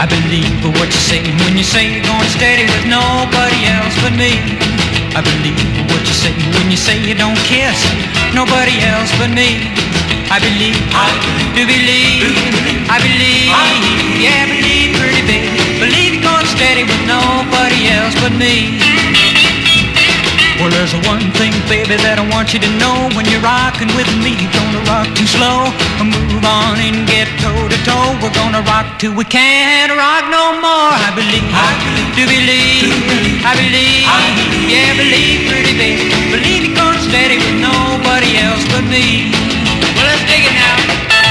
believe what you say when you say you're going steady with nobody else but me. I believe what you say when you say you don't kiss nobody else but me. I believe, do believe, I believe, yeah, believe, pretty baby. Believe you're going steady with nobody else but me. Well, there's one thing, baby, that I want you to know. When you're rocking with me, you're gonna rock too slow. Move on and get toe to toe. We're gonna rock till we can't rock no more. I believe, do believe, I believe, yeah, believe, pretty baby. Believe you're going steady with nobody else but me. Well, let's dig it now.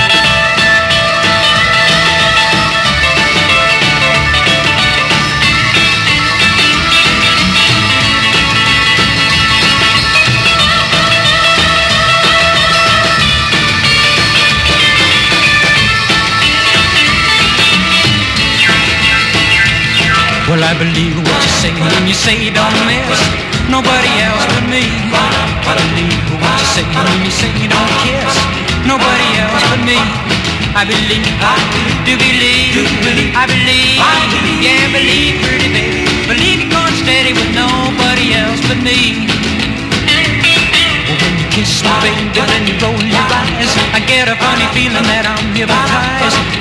Well, I believe what you say when you say you don't miss nobody else but me. I believe what you say when you say you don't kiss nobody else but me. I believe, do believe, I believe, yeah, believe, pretty baby. Believe you're going steady with nobody else but me. Well, when you kiss me, baby, then you roll your eyes, I get a funny feeling that I'm hypnotized.